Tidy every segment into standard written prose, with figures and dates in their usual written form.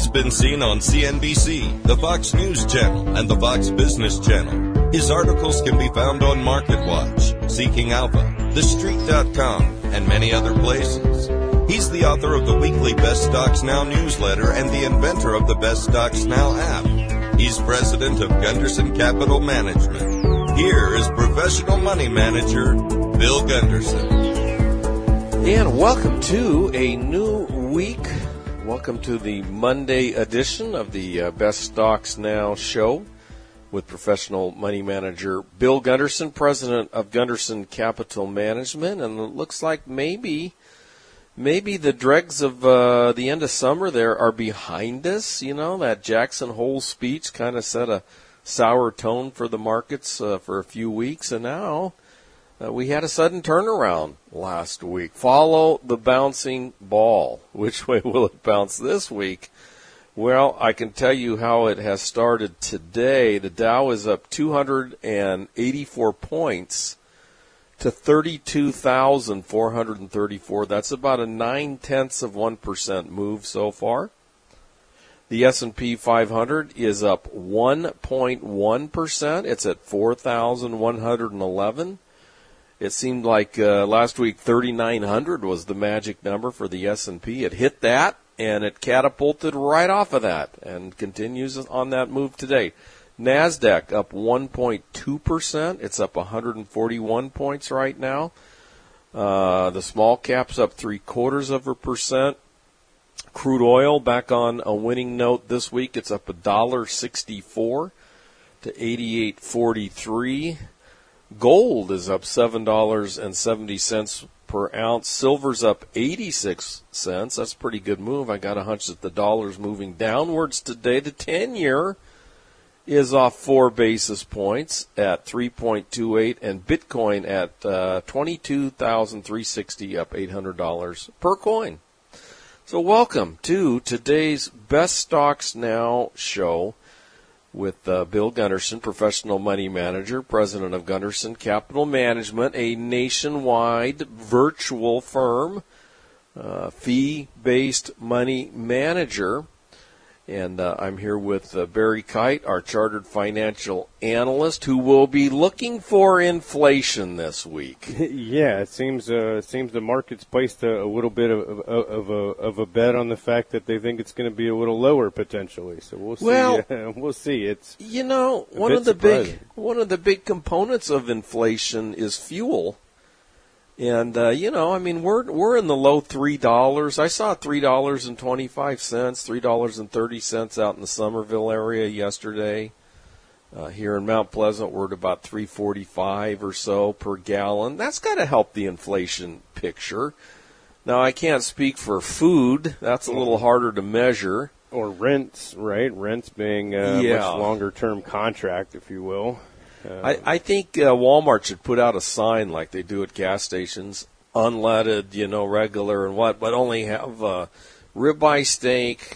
He's been seen on CNBC, the Fox News Channel, and the Fox Business Channel. His articles can be found on MarketWatch, Seeking Alpha, TheStreet.com, and many other places. He's the author of the weekly Best Stocks Now newsletter and the inventor of the Best Stocks Now app. He's president of Gunderson Capital Management. Here is professional money manager, Bill Gunderson. And welcome to a new week. Welcome to the Monday edition of the Best Stocks Now show with professional money manager Bill Gunderson, president of Gunderson Capital Management. And it looks like maybe the dregs of the end of summer there are behind us. You know, that Jackson Hole speech kind of set a sour tone for the markets for a few weeks. And now we had a sudden turnaround last week. Follow the bouncing ball. Which way will it bounce this week? Well, I can tell you how it has started today. The Dow is up 284 points to 32,434. That's about a 0.9% move so far. The S&P 500 is up 1.1%. It's at 4,111. It seemed like last week 3,900 was the magic number for the S&P. It hit that, and it catapulted right off of that and continues on that move today. NASDAQ up 1.2%. It's up 141 points right now. The small cap's up 0.75%. Crude oil back on a winning note this week. It's up $1.64 to 88.43. Gold is up $7.70 per ounce. Silver's up 86 cents. That's a pretty good move. I got a hunch that the dollar's moving downwards today. The 10-year is off 4 basis points at 3.28, and Bitcoin at $22,360, up $800 per coin. So welcome to today's Best Stocks Now show with Bill Gunderson, professional money manager, president of Gunderson Capital Management, a nationwide virtual firm, fee-based money manager. And I'm here with Barry Kite, our chartered financial analyst, who will be looking for inflation this week. Yeah, it seems the market's placed a little bit of a bet on the fact that they think it's going to be a little lower potentially. So we'll see. Well, we'll see. It's one of the big components of inflation is fuel. And, we're in the low $3. I saw $3.25, $3.30 out in the Somerville area yesterday. Here in Mount Pleasant, we're at about $3.45 or so per gallon. That's got to help the inflation picture. Now, I can't speak for food. That's a little harder to measure. Or rents, right? Rents being a much longer-term contract, if you will. I think Walmart should put out a sign like they do at gas stations, unleaded, regular and but only have ribeye steak,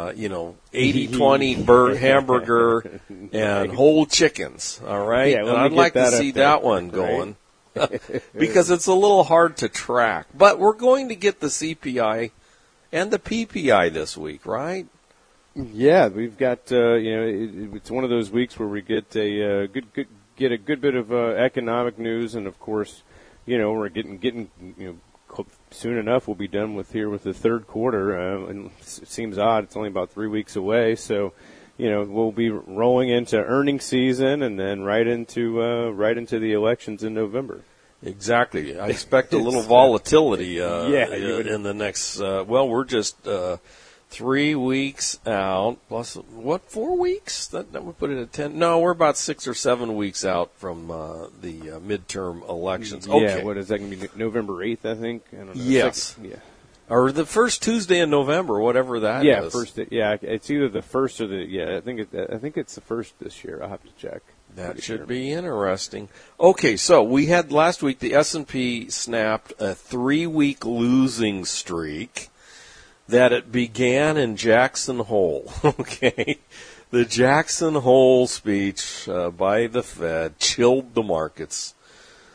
80-20 hamburger, and whole chickens, all right? Yeah, and I'd like to see that one going because it's a little hard to track. But we're going to get the CPI and the PPI this week, right? Yeah, we've got it's one of those weeks where we get a good bit of economic news, and of course, we're getting soon enough we'll be done with the third quarter. And it seems odd; it's only about 3 weeks away. So, we'll be rolling into earnings season, and then right into the elections in November. Exactly. I expect a little volatility in the next. We're just 3 weeks out, plus, 4 weeks? That would put it at 10. No, we're about 6 or 7 weeks out from the midterm elections. Okay. Yeah, what is that going to be, November 8th, I think? I don't know. Yes. Or the first Tuesday in November, whatever that is. It's either the first or I think it's the first this year. I'll have to check. That should be interesting. Okay, so we had last week the S&P snapped a 3-week losing streak that it began in Jackson Hole, okay? The Jackson Hole speech by the Fed chilled the markets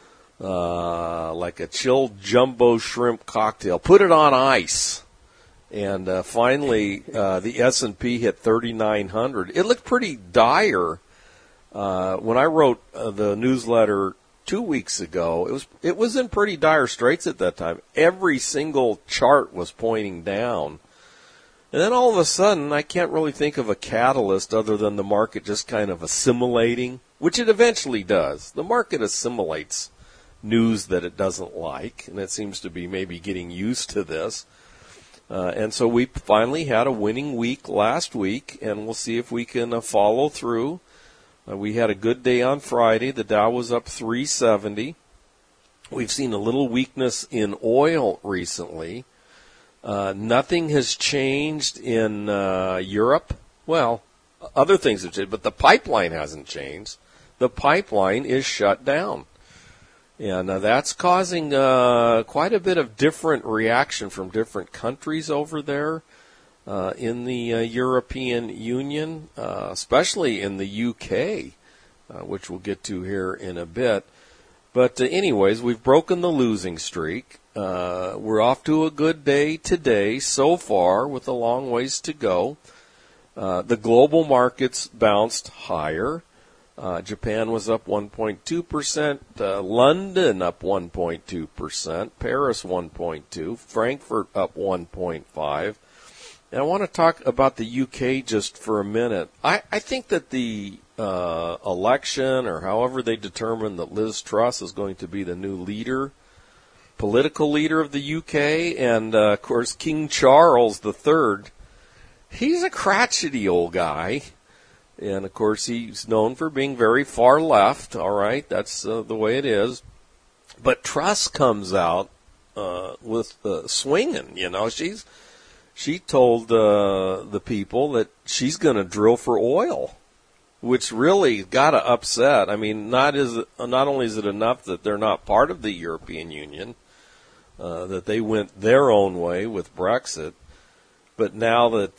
like a chilled jumbo shrimp cocktail. Put it on ice, And finally, the S&P hit 3,900. It looked pretty dire when I wrote the newsletter 2 weeks ago. It was in pretty dire straits at that time. Every single chart was pointing down. And then all of a sudden, I can't really think of a catalyst other than the market just kind of assimilating, which it eventually does. The market assimilates news that it doesn't like, and it seems to be maybe getting used to this. And so we finally had a winning week last week, and we'll see if we can follow through. We had a good day on Friday. The Dow was up 370. We've seen a little weakness in oil recently. Nothing has changed in Europe. Well, other things have changed, but the pipeline hasn't changed. The pipeline is shut down. And that's causing quite a bit of different reaction from different countries over there in the European Union, especially in the UK, which we'll get to here in a bit. But anyways, we've broken the losing streak. We're off to a good day today so far with a long ways to go. The global markets bounced higher. Japan was up 1.2%, London up 1.2%, Paris 1.2%, Frankfurt up 1.5%. And I want to talk about the UK just for a minute. I think that the election, or however they determine that Liz Truss is going to be the new leader, political leader of the UK, and of course King Charles III, he's a crotchety old guy. And, of course, he's known for being very far left, all right? That's the way it is. But Truss comes out with swinging, you know. She told the people that she's going to drill for oil, which really got to upset. I mean, not only is it enough that they're not part of the European Union, that they went their own way with Brexit, but now that,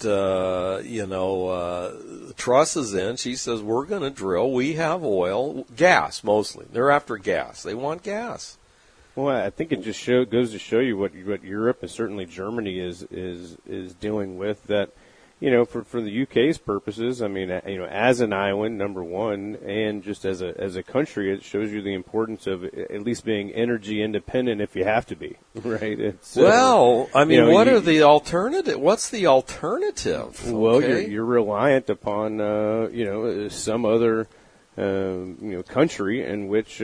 Truss is in, she says, we're going to drill. We have oil, gas mostly. They're after gas. They want gas. Well, I think it just goes to show you what Europe and certainly Germany is dealing with. That, for the UK's purposes, I mean, as an island, number one, and just as a country, it shows you the importance of at least being energy independent if you have to be, right? It's, I mean, are the alternative? What's the alternative? Well, you're reliant upon some other country in which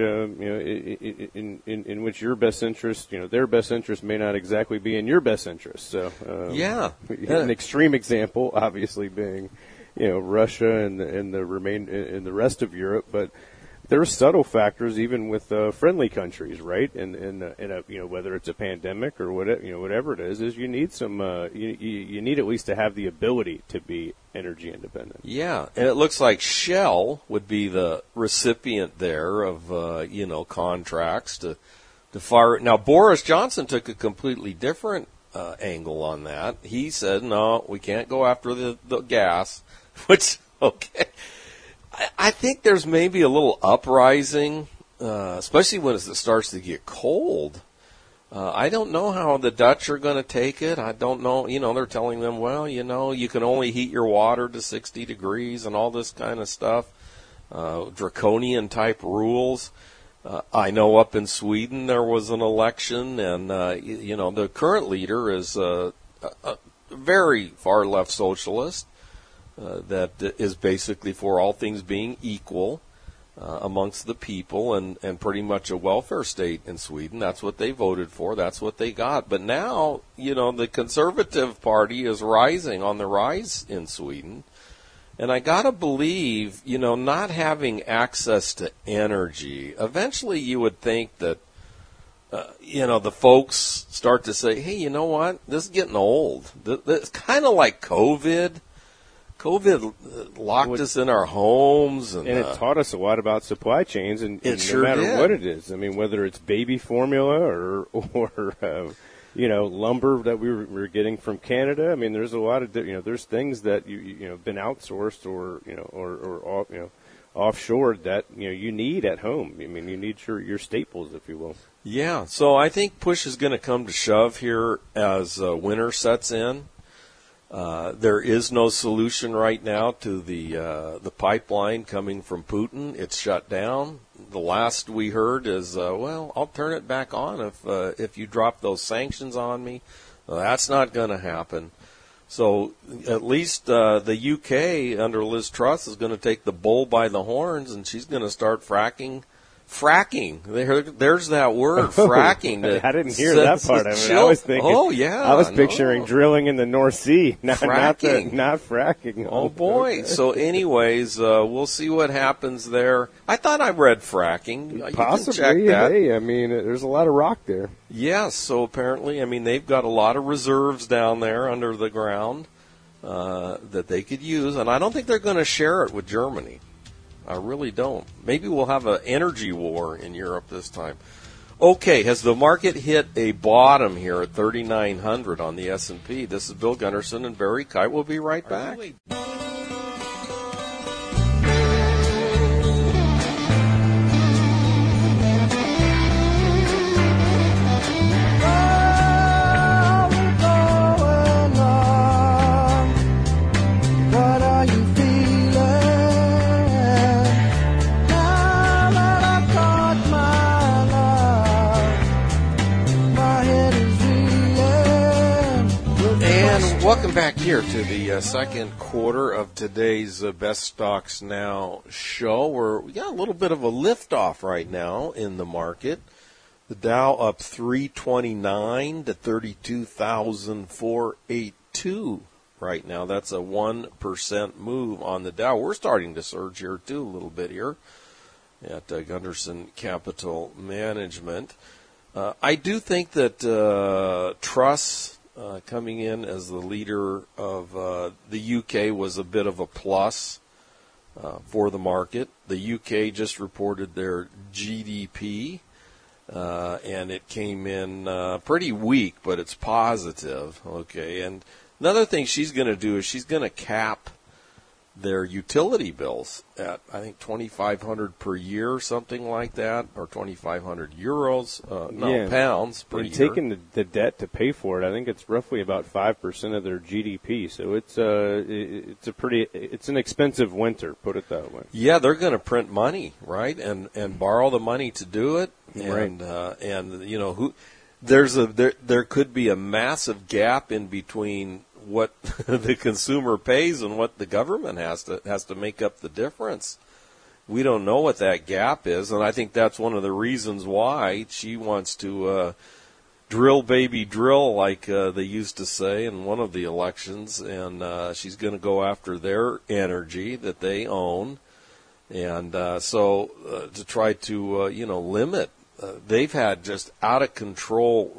in which your best interest, their best interest may not exactly be in your best interest. So an extreme example, obviously, being Russia and the rest of Europe, but there are subtle factors even with friendly countries, right? And whether it's a pandemic or whatever it is you need some you need at least to have the ability to be energy independent. Yeah, and it looks like Shell would be the recipient there of contracts to fire. Now Boris Johnson took a completely different angle on that. He said, no, we can't go after the gas, which okay. I think there's maybe a little uprising, especially when it starts to get cold. I don't know how the Dutch are going to take it. I don't know. They're telling them, well, you can only heat your water to 60 degrees and all this kind of stuff. Draconian type rules. I know up in Sweden there was an election, and, the current leader is a very far left socialist. That is basically for all things being equal amongst the people and pretty much a welfare state in Sweden. That's what they voted for. That's what they got. But now, the Conservative Party is on the rise in Sweden. And I got to believe, not having access to energy, eventually you would think that, the folks start to say, hey, you know what? This is getting old. It's kind of like COVID. COVID locked us in our homes. And it taught us a lot about supply chains, and it no sure matter did. what it is. I mean, whether it's baby formula or lumber that we were getting from Canada. I mean, there's a lot of, there's things that been outsourced or offshored that, you need at home. I mean, you need your staples, if you will. Yeah. So I think push is going to come to shove here as winter sets in. There is no solution right now to the pipeline coming from Putin. It's shut down. The last we heard is, well, I'll turn it back on if you drop those sanctions on me. Well, that's not going to happen. So at least the UK under Liz Truss is going to take the bull by the horns, and she's going to start fracking. There's that word, fracking. I didn't hear that part of it. I was thinking. Oh yeah, I was picturing drilling in the North Sea, not fracking. Oh boy. Okay. So, anyways, we'll see what happens there. I thought I read fracking. Possibly. You can check that. Hey, I mean, there's a lot of rock there. Yes. So apparently, I mean, they've got a lot of reserves down there under the ground that they could use, and I don't think they're going to share it with Germany. I really don't. Maybe we'll have an energy war in Europe this time. Okay, has the market hit a bottom here at 3,900 on the S&P? This is Bill Gunderson and Barry Kite. We'll be right back. Welcome back here to the second quarter of today's Best Stocks Now show. We got a little bit of a lift-off right now in the market. The Dow up 329 to 32,482 right now. That's a 1% move on the Dow. We're starting to surge here, too, a little bit here at Gunderson Capital Management. I do think that Truss coming in as the leader of the UK was a bit of a plus for the market. The UK just reported their GDP, and it came in pretty weak, but it's positive. Okay, and another thing she's going to do is she's going to cap their utility bills at, I think, 2,500 per year or something like that, or 2,500 euros, pounds per year. Taking the debt to pay for it, I think it's roughly about 5% of their GDP. So it's an expensive winter, put it that way. Yeah, they're going to print money, right, and borrow the money to do it, and you know there could be a massive gap in between what the consumer pays and what the government has to make up the difference. We don't know what that gap is, and I think that's one of the reasons why she wants to drill, baby, drill, like they used to say in one of the elections, and she's going to go after their energy that they own, and so to try to limit. They've had just out of control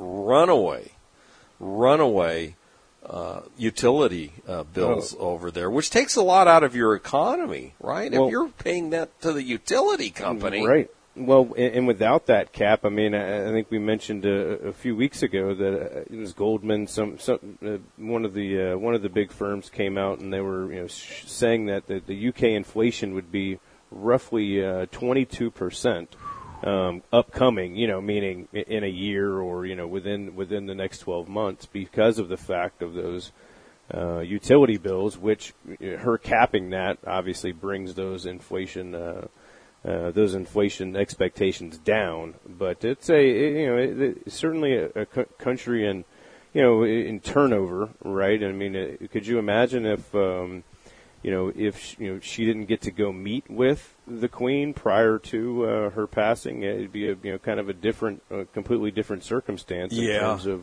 runaway utility bills over there, which takes a lot out of your economy, right? Well, if you're paying that to the utility company. Right. Well, and without that cap, I mean, I think we mentioned a few weeks ago that it was Goldman, one of the big firms came out and they were saying that the UK inflation would be roughly 22%. Upcoming, meaning in a year or, within the next 12 months because of the fact of those utility bills, which her capping that obviously brings those inflation expectations down. But it's certainly a country in turnover, right? I mean, could you imagine if she didn't get to go meet with the Queen prior to her passing, it'd be a kind of a completely different circumstance in terms of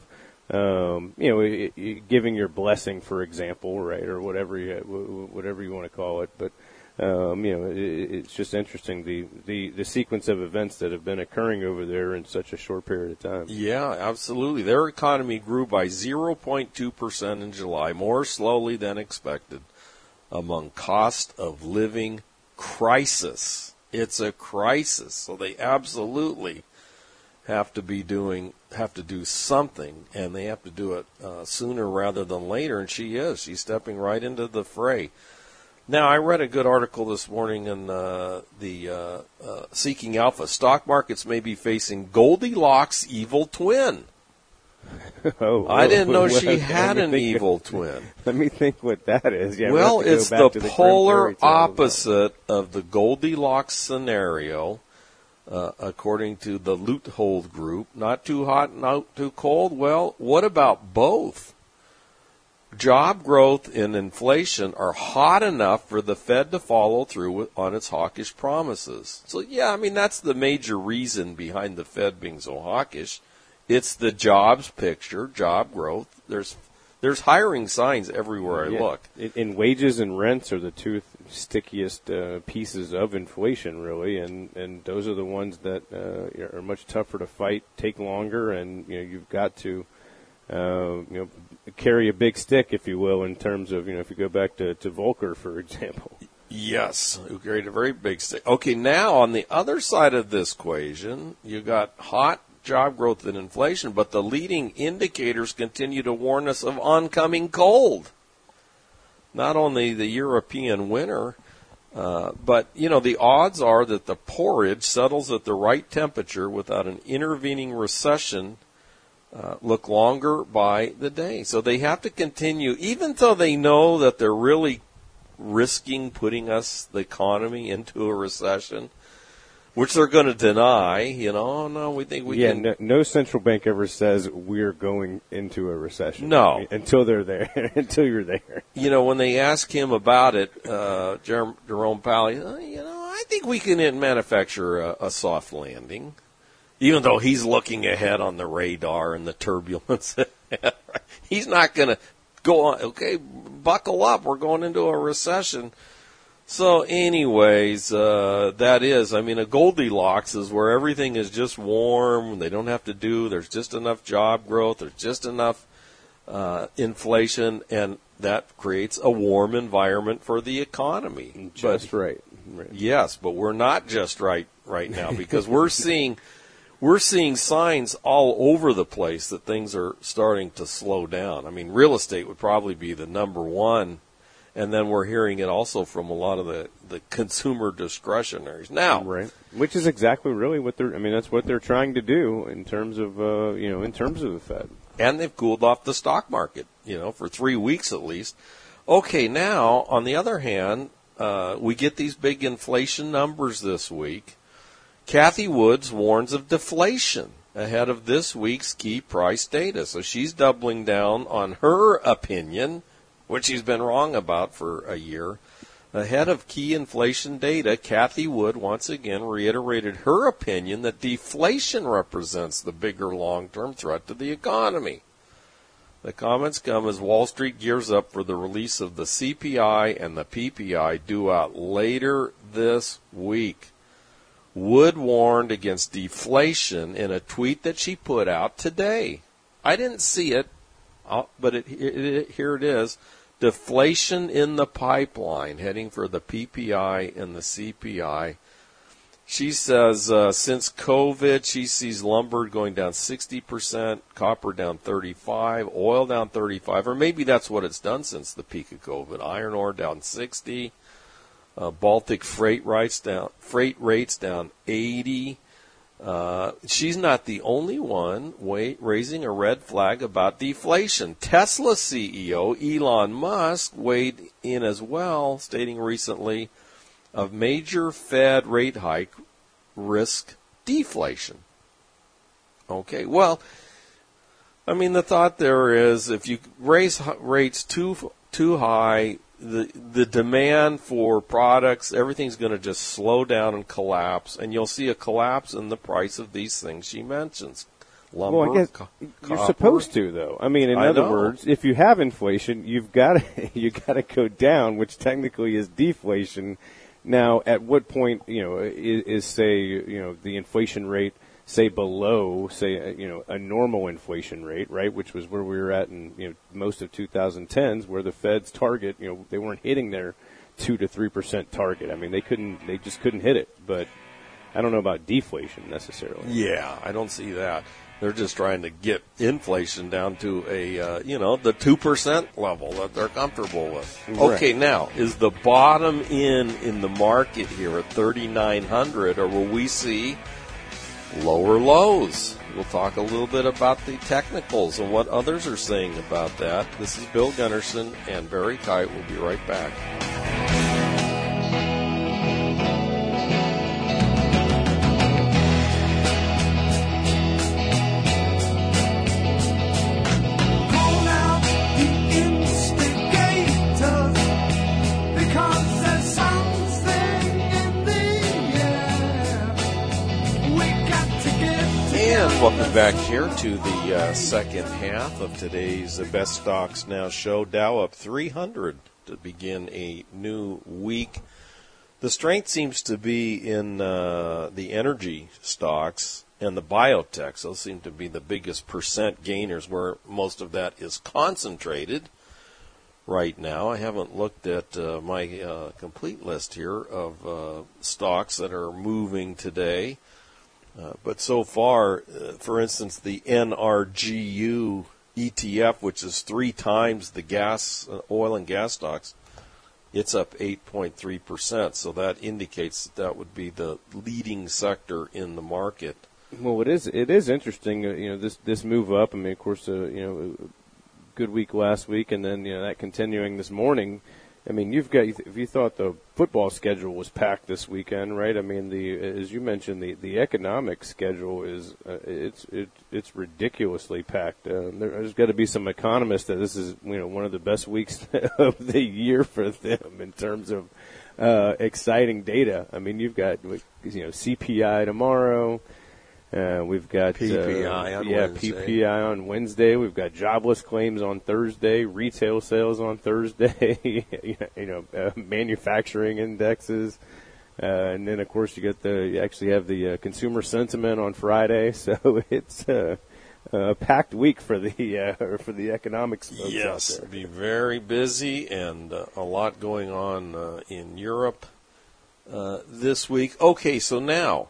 giving your blessing, for example, right, or whatever you want to call it. But it's just interesting the sequence of events that have been occurring over there in such a short period of time. Yeah, absolutely. Their economy grew by 0.2% in July, more slowly than expected. Among cost of living crisis. It's a crisis. So they absolutely have to do something, and they have to do it sooner rather than later, and she's stepping right into the fray. Now, I read a good article this morning in the Seeking Alpha. Stock markets may be facing Goldilocks evil twin. I didn't know she had an evil twin. Let me think what that is. Yeah, well, it's the polar Grimm opposite of the Goldilocks scenario, according to the Luthold Group. Not too hot, not too cold. Well, what about both? Job growth and inflation are hot enough for the Fed to follow through on its hawkish promises. So, yeah, I mean, that's the major reason behind the Fed being so hawkish. It's the jobs picture, job growth. There's hiring signs everywhere I look. And wages and rents are the two stickiest pieces of inflation, really, and those are the ones that are much tougher to fight, take longer, and you've got to carry a big stick, if you will, in terms of if you go back to Volcker, for example. Yes, who carried a very big stick. Okay, now on the other side of this equation, you got hot job growth and inflation, but the leading indicators continue to warn us of oncoming cold. Not only the European winter, but the odds are that the porridge settles at the right temperature without an intervening recession look longer by the day. So they have to continue, even though they know that they're really risking putting the economy into a recession, which they're going to deny, no, we think we can. Yeah, no central bank ever says we're going into a recession. No. Until they're there, until you're there. When they ask him about it, Jerome Powell, I think we can manufacture a soft landing, even though he's looking ahead on the radar and the turbulence. He's not going to go on, okay, buckle up, we're going into a recession. So anyways, that is, a Goldilocks is where everything is just warm. They don't have to there's just enough job growth. There's just enough inflation, and that creates a warm environment for the economy. Right. Yes, but we're not just right now because we're seeing signs all over the place that things are starting to slow down. Real estate would probably be the number one. And then we're hearing it also from a lot of the consumer discretionaries now. Right. Which is exactly really what that's what they're trying to do in terms of, in terms of the Fed. And they've cooled off the stock market, for 3 weeks at least. Okay, now, on the other hand, we get these big inflation numbers this week. Cathie Woods warns of deflation ahead of this week's key price data. So she's doubling down on her opinion, which he's been wrong about for a year. Ahead of key inflation data, Cathie Wood once again reiterated her opinion that deflation represents the bigger long-term threat to the economy. The comments come as Wall Street gears up for the release of the CPI and the PPI due out later this week. Wood warned against deflation in a tweet that she put out today. I didn't see it, but here it is. Deflation in the pipeline, heading for the PPI and the CPI. She says since COVID, she sees lumber going down 60%, copper down 35%, oil down 35%, or maybe that's what it's done since the peak of COVID. Iron ore down 60%, Baltic freight rates down 80%. She's not the only one raising a red flag about deflation. Tesla CEO Elon Musk weighed in as well, stating recently a major Fed rate hike risk deflation. Okay, well, the thought there is if you raise rates too high, the demand for products, everything's going to just slow down and collapse, and you'll see a collapse in the price of these things she mentions. Lumber, well, I guess you're supposed to, though. In other words, if you have inflation, you've got to go down, which technically is deflation. Now, at what point, is say, the inflation rate, say below, a normal inflation rate, right, which was where we were at in most of 2010s, where the Fed's target, they weren't hitting their 2 to 3% target. They just couldn't hit it. But I don't know about deflation necessarily. Yeah, I don't see that. They're just trying to get inflation down to a the 2% level that they're comfortable with. Right. Okay, now is the bottom in the market here at 3,900, or will we see lower lows. We'll talk a little bit about the technicals and what others are saying about that. This is Bill Gunderson and Barry Kite. We'll be right back. Welcome back here to the second half of today's Best Stocks Now show. Dow up 300 to begin a new week. The strength seems to be in the energy stocks and the biotechs. Those seem to be the biggest percent gainers, where most of that is concentrated right now. I haven't looked at my complete list here of stocks that are moving today. But so far, for instance, the NRGU ETF, which is 3 times the gas, oil and gas stocks, it's up 8.3%. So that indicates that would be the leading sector in the market. Well, it is interesting. This move up. I mean, of course, good week last week, and then that continuing this morning. I mean, if you thought the football schedule was packed this weekend, right? I mean, as you mentioned, the economic schedule is it's ridiculously packed. There's got to be some economists that this is one of the best weeks of the year for them in terms of exciting data. I mean, you've got CPI tomorrow. We've got PPI on Wednesday. PPI on Wednesday. We've got jobless claims on Thursday, retail sales on Thursday, manufacturing indexes, and then of course you actually have the consumer sentiment on Friday. So it's a packed week for the economics folks yes, out there. Be very busy and a lot going on in Europe this week. Okay, so now.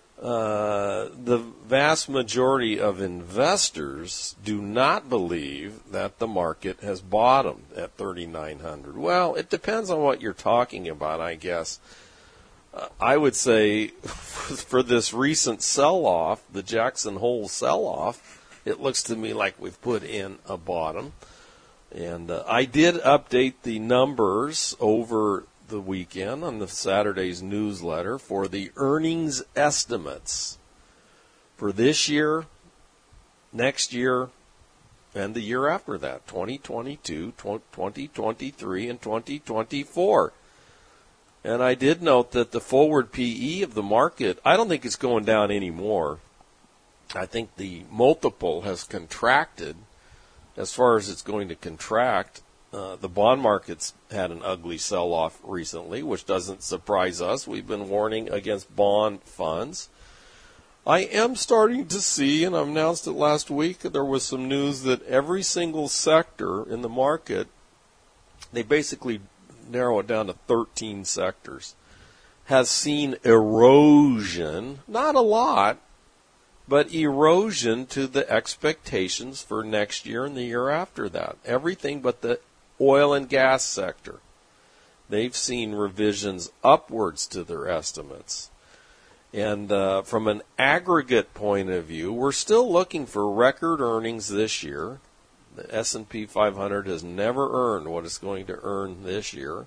The vast majority of investors do not believe that the market has bottomed at 3,900. Well, it depends on what you're talking about, I guess. I would say for this recent sell-off, the Jackson Hole sell-off, it looks to me like we've put in a bottom. And I did update the numbers over the weekend on the Saturday's newsletter for the earnings estimates for this year, next year, and the year after that, 2022, 2023, and 2024. And I did note that the forward PE of the market, I don't think it's going down anymore. I think the multiple has contracted as far as it's going to contract. The bond market's had an ugly sell-off recently, which doesn't surprise us. We've been warning against bond funds. I am starting to see, and I announced it last week, there was some news that every single sector in the market, they basically narrow it down to 13 sectors, has seen erosion, not a lot, but erosion to the expectations for next year and the year after that. Everything but the oil and gas sector. They've seen revisions upwards to their estimates. And from an aggregate point of view, we're still looking for record earnings this year. The S&P 500 has never earned what it's going to earn this year.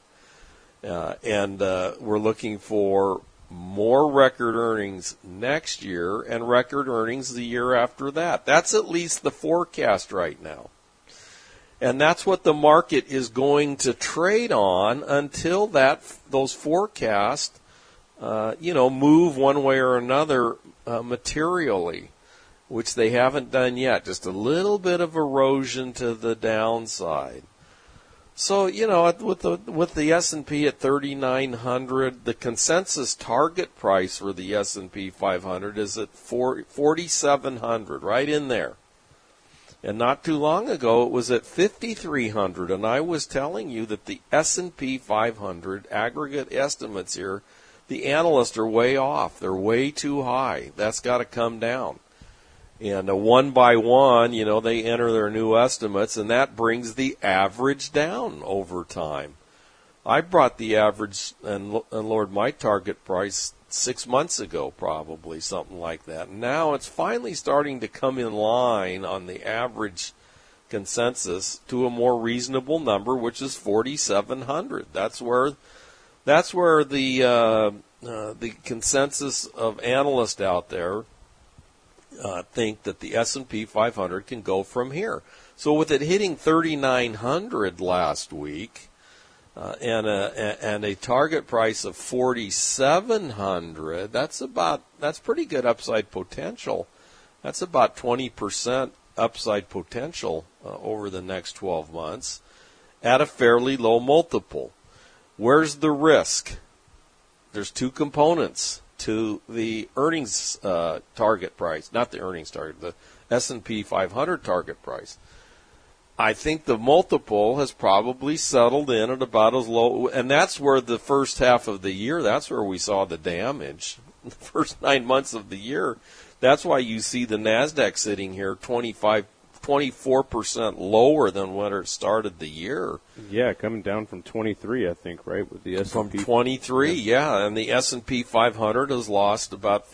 And we're looking for more record earnings next year and record earnings the year after that. That's at least the forecast right now. And that's what the market is going to trade on until those forecasts, move one way or another materially, which they haven't done yet. Just a little bit of erosion to the downside. So, with the S&P at 3,900, the consensus target price for the S&P 500 is at 4,700, right in there. And not too long ago, it was at 5,300, and I was telling you that the S&P 500 aggregate estimates here, the analysts are way off. They're way too high. That's got to come down. And one by one, they enter their new estimates, and that brings the average down over time. I brought the average and lowered my target price 6 months ago, probably, something like that. And now it's finally starting to come in line on the average consensus to a more reasonable number, which is 4,700. That's where the consensus of analysts out there think that the S&P 500 can go from here. So with it hitting 3,900 last week, and a target price of 4,700, that's pretty good upside potential. That's about 20% upside potential over the next 12 months at a fairly low multiple. Where's the risk? There's two components to the earnings target price, not the earnings target, the S&P 500 target price. I think the multiple has probably settled in at about as low, and that's where the first half of the year, that's where we saw the damage. The first 9 months of the year, that's why you see the NASDAQ sitting here 24% lower than when it started the year. Yeah, coming down from 23, I think, right, with the S&P. From 23, yeah, and the S&P 500 has lost about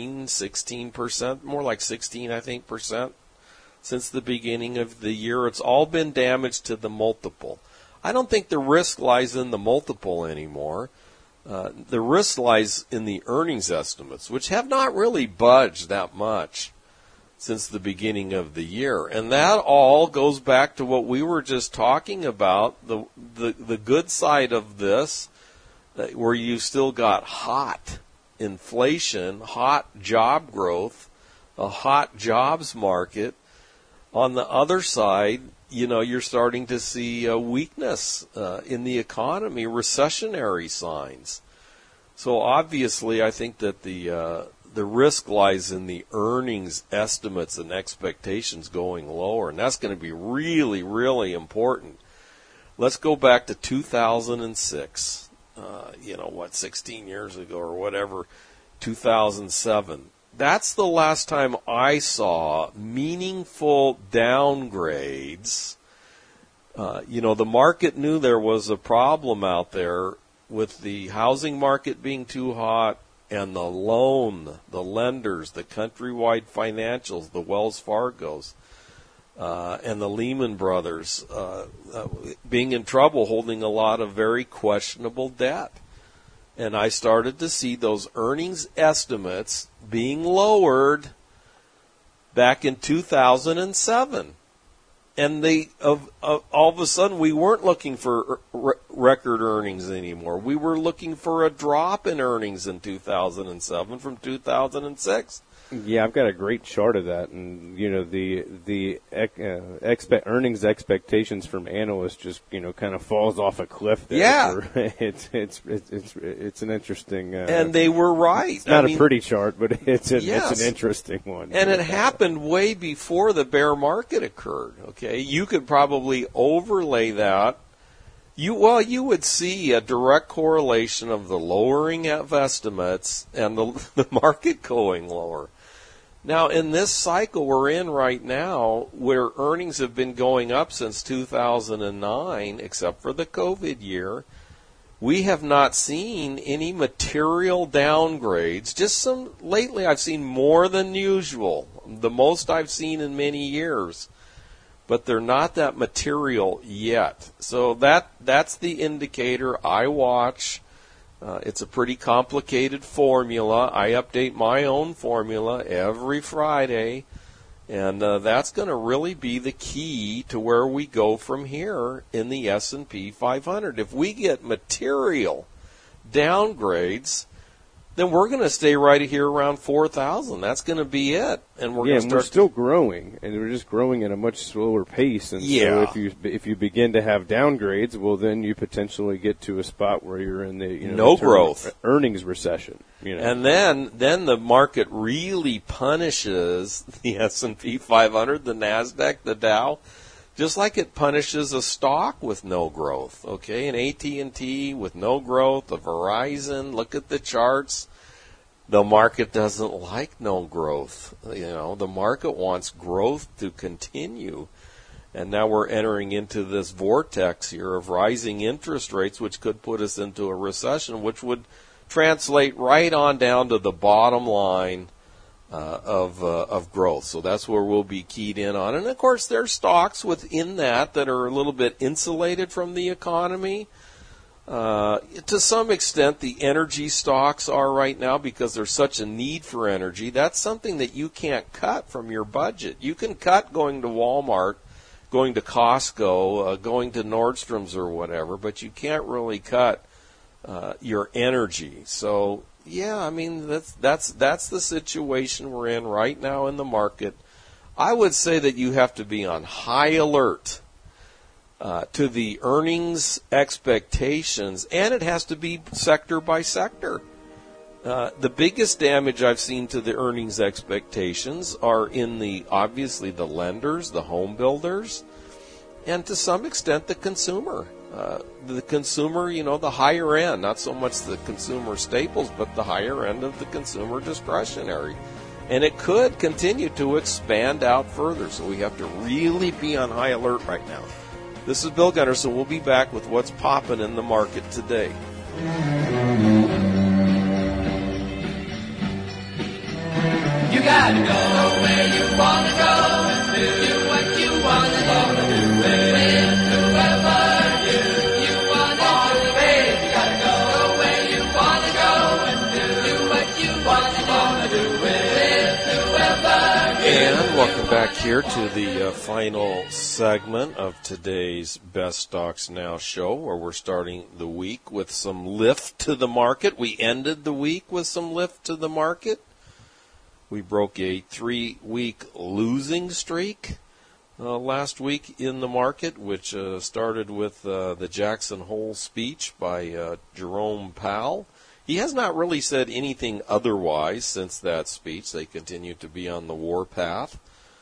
16%, more like 16, I think, percent. Since the beginning of the year. It's all been damaged to the multiple. I don't think the risk lies in the multiple anymore. The risk lies in the earnings estimates, which have not really budged that much since the beginning of the year. And that all goes back to what we were just talking about, the good side of this, where you still got hot inflation, hot job growth, a hot jobs market. On the other side, you're starting to see a weakness in the economy, recessionary signs. So obviously, I think that the risk lies in the earnings estimates and expectations going lower, and that's going to be really, really important. Let's go back to 2006. 16 years ago or whatever, 2007. That's the last time I saw meaningful downgrades. The market knew there was a problem out there with the housing market being too hot and the lenders, the Countrywide Financials, the Wells Fargos, and the Lehman Brothers being in trouble holding a lot of very questionable debt. And I started to see those earnings estimates being lowered back in 2007. And all of a sudden, we weren't looking for record earnings anymore. We were looking for a drop in earnings in 2007 from 2006. Yeah, I've got a great chart of that, and the earnings expectations from analysts just kind of falls off a cliff there. Yeah, it's an interesting. And they were right. It's not a pretty chart, but it's an interesting one. And it happened way before the bear market occurred. Okay, you could probably overlay that. You would see a direct correlation of the lowering of estimates and the market going lower. Now, in this cycle we're in right now, where earnings have been going up since 2009, except for the COVID year, we have not seen any material downgrades. Just some lately I've seen more than usual, the most I've seen in many years. But they're not that material yet. So that's the indicator I watch. It's a pretty complicated formula. I update my own formula every Friday, and that's going to really be the key to where we go from here in the S&P 500. If we get material downgrades, then we're going to stay right here around 4,000. That's going to be it, and we're going to start. We're still growing, and we're just growing at a much slower pace. And so if you begin to have downgrades, well, then you potentially get to a spot where you're in the no growth earnings recession. And then the market really punishes the S&P 500, the NASDAQ, the Dow, just like it punishes a stock with no growth, okay? An AT&T with no growth, a Verizon, look at the charts. The market doesn't like no growth. The market wants growth to continue. And now we're entering into this vortex here of rising interest rates, which could put us into a recession, which would translate right on down to the bottom line of growth. So that's where we'll be keyed in on. And of course, there's stocks within that are a little bit insulated from the economy. To some extent, the energy stocks are right now because there's such a need for energy. That's something that you can't cut from your budget. You can cut going to Walmart, going to Costco, going to Nordstrom's or whatever, but you can't really cut your energy. So, yeah, I mean, that's the situation we're in right now in the market. I would say that you have to be on high alert to the earnings expectations, and it has to be sector by sector. The biggest damage I've seen to the earnings expectations are in obviously the lenders, the home builders, and to some extent the consumer. The consumer, the higher end, not so much the consumer staples, but the higher end of the consumer discretionary. And it could continue to expand out further, so we have to really be on high alert right now. This is Bill Gunderson. We'll be back with what's popping in the market today. You gotta go where you wanna go and do what you wanna do with whoever you wanna do with. You gotta go where you wanna go and do what you wanna do with whoever you. And welcome back here to the final segment of today's Best Stocks Now show, where we're starting the week with some lift to the market. We ended the week with some lift to the market. We broke a 3-week losing streak last week in the market, which started with the Jackson Hole speech by Jerome Powell. He has not really said anything otherwise since that speech. They continue to be on the war path.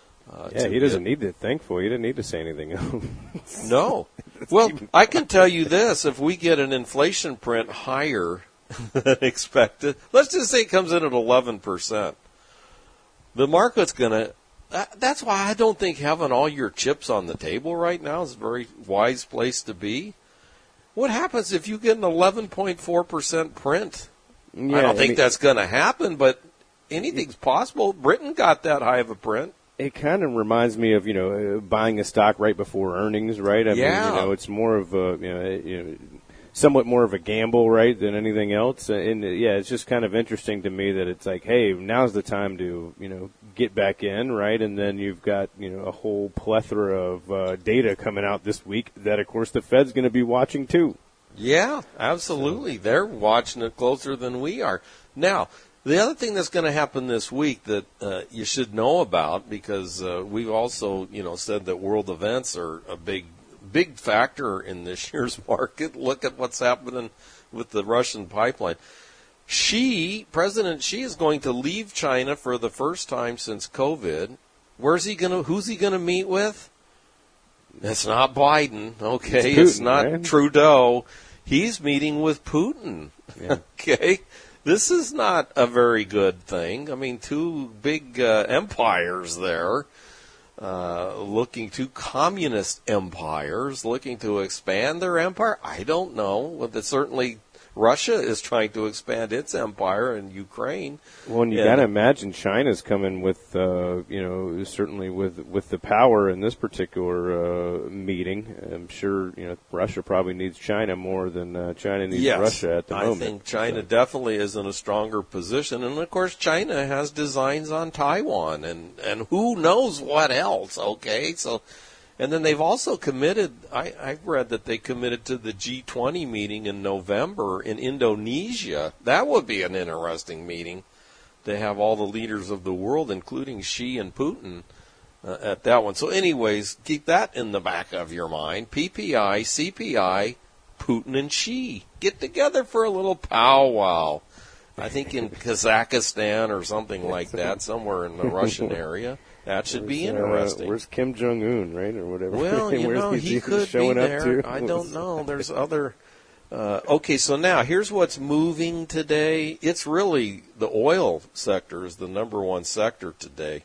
He doesn't need to, thankfully. He didn't need to say anything else. No. Well, I can tell you this. If we get an inflation print higher than expected, let's just say it comes in at 11%. The market's going to, that's why I don't think having all your chips on the table right now is a very wise place to be. What happens if you get an 11.4% print? Yeah, I don't think that's going to happen, but anything's possible. Britain got that high of a print. It kind of reminds me of, buying a stock right before earnings, right? I mean, it's more of a, somewhat more of a gamble, right, than anything else. And it's just kind of interesting to me that it's like, hey, now's the time to, get back in, right? And then you've got, a whole plethora of data coming out this week that, of course, the Fed's going to be watching too. Yeah, absolutely. So they're watching it closer than we are. Now, the other thing that's going to happen this week that you should know about, because we've also, said that world events are a big factor in this year's market. Look at what's happening with the Russian pipeline. President Xi is going to leave China for the first time since COVID. Who's he going to meet with? It's not Biden, okay? It's not man. Trudeau. He's meeting with Putin, okay? This is not a very good thing. I mean, two big empires there. Two communist empires looking to expand their empire. I don't know. But certainly Russia is trying to expand its empire in Ukraine. Well, and you got to imagine China's coming with, certainly with the power in this particular meeting. I'm sure, Russia probably needs China more than China needs Russia at the moment. I think China definitely is in a stronger position. And, of course, China has designs on Taiwan and who knows what else, okay? So, and then they've also committed, I've read that they committed to the G20 meeting in November in Indonesia. That would be an interesting meeting to have all the leaders of the world, including Xi and Putin, at that one. So anyways, keep that in the back of your mind. PPI, CPI, Putin and Xi. Get together for a little powwow. I think in Kazakhstan or something like that, somewhere in the Russian area. That should be interesting. Where's Kim Jong-un, right, or whatever? Well, he could be there. I don't know. There's other. Okay, so now here's what's moving today. It's really the oil sector is the number one sector today.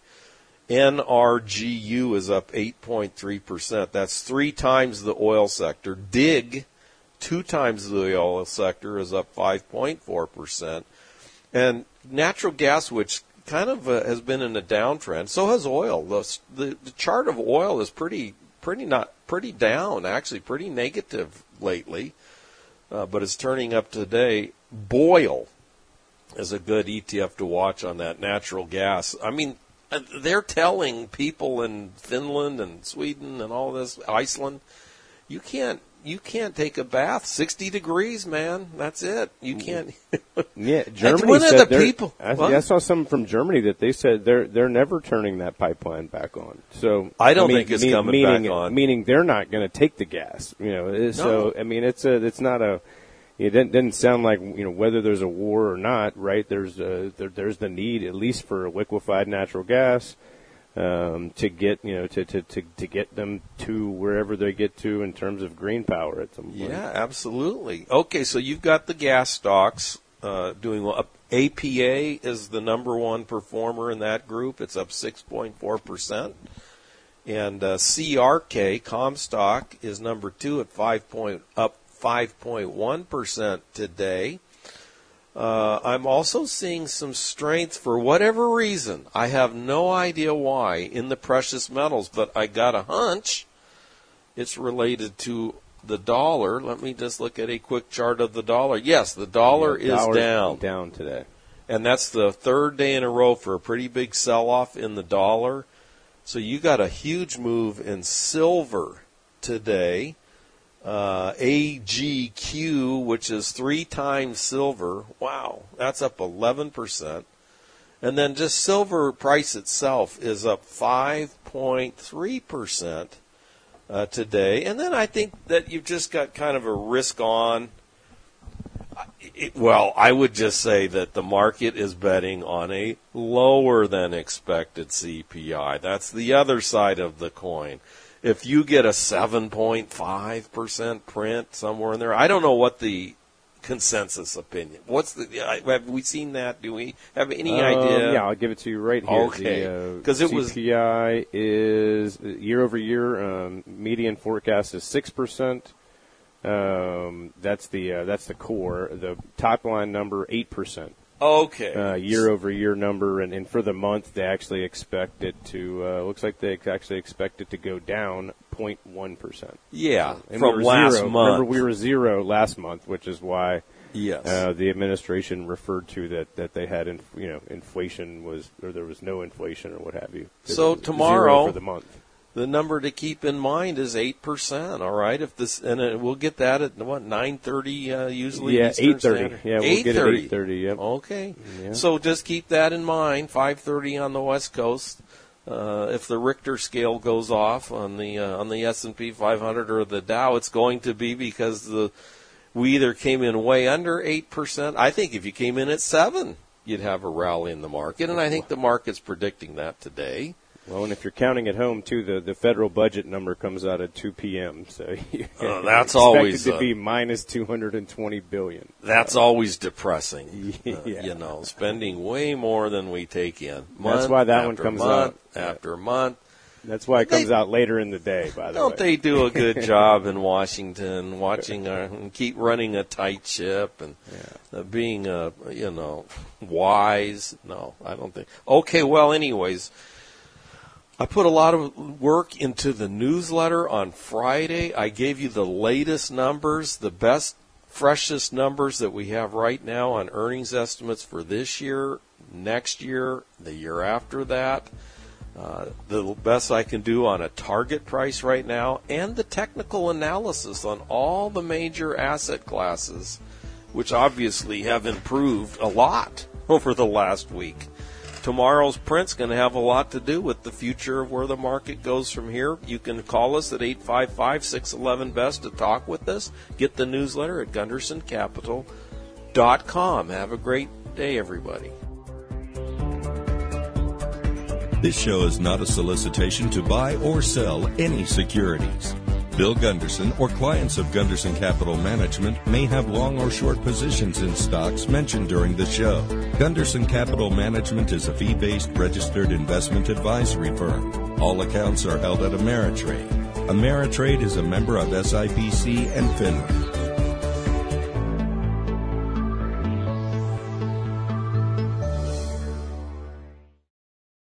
NRGU is up 8.3%. That's 3 times the oil sector. DIG, two times the oil sector, is up 5.4%. And natural gas, which kind of has been in a downtrend, so has oil. The chart of oil is pretty down, actually pretty negative lately, but it's turning up today. BOIL is a good ETF to watch on that natural gas. I mean, they're telling people in Finland and Sweden and all this, Iceland, you can't take a bath 60 degrees, man. That's it. You can't. Yeah, Germany said people. I saw something from Germany that they said they're never turning that pipeline back on. So I don't think it's coming back on. Meaning they're not going to take the gas. So I mean, it's not a. It didn't sound like whether there's a war or not, right? There's the need at least for liquefied natural gas to get to get them to wherever they get to in terms of green power at some point. Yeah, absolutely. Okay, so you've got the gas stocks doing well. APA is the number one performer in that group. It's up 6.4%. And CRK, Comstock, is number two at up 5.1% today. I'm also seeing some strength for whatever reason. I have no idea why in the precious metals, but I got a hunch it's related to the dollar. Let me just look at a quick chart of the dollar. Yes, the dollar is down. Down today. And that's the third day in a row for a pretty big sell-off in the dollar. So you got a huge move in silver today. AGQ, which is 3 times silver. Wow, that's up 11%. And then just silver price itself is up 5.3% today. And then I think that you've just got kind of a risk on. I would just say that the market is betting on a lower than expected CPI. That's the other side of the coin. If you get a 7.5% print somewhere in there, I don't know what the consensus opinion. Have we seen that? Do we have any idea? Yeah, I'll give it to you right here. Okay, because it was CPI is year over year. Median forecast is 6%. That's the core. The top line number 8%. Okay. Year over year number, and for the month they actually expect it to. Looks like they actually expect it to go down 0.1%. Yeah, from last month. Remember, we were 0 last month, which is why. Yes. The administration referred to that they had inflation or there was no inflation or what have you. So tomorrow 0 for the month. The number to keep in mind is 8%. All right, we'll get that at 9:30 usually. Yeah, Eastern 8:30. Standard. Yeah, we'll get it at 8:30. Yep. Okay, yeah. So just keep that in mind. 5:30 on the West Coast. If the Richter scale goes off on the S&P 500 or the Dow, it's going to be because we either came in way under 8%. I think if you came in at 7%, you'd have a rally in the market, and I think the market's predicting that today. Well, and if you're counting at home, too, the federal budget number comes out at 2 p.m., so that's always expected to be minus $220 billion. That's always depressing. Yeah. Spending way more than we take in. That's why that one comes out. After month. That's why it comes out later in the day, by the way. Don't they do a good job in Washington keep running a tight ship and being, wise? No, I don't think. Okay, well, anyways, I put a lot of work into the newsletter on Friday. I gave you the latest numbers, the best, freshest numbers that we have right now on earnings estimates for this year, next year, the year after that. The best I can do on a target price right now, and the technical analysis on all the major asset classes, which obviously have improved a lot over the last week. Tomorrow's print's going to have a lot to do with the future of where the market goes from here. You can call us at 855-611-BEST to talk with us. Get the newsletter at GundersonCapital.com. Have a great day, everybody. This show is not a solicitation to buy or sell any securities. Bill Gunderson or clients of Gunderson Capital Management may have long or short positions in stocks mentioned during the show. Gunderson Capital Management is a fee-based registered investment advisory firm. All accounts are held at Ameritrade. Ameritrade is a member of SIPC and FINRA.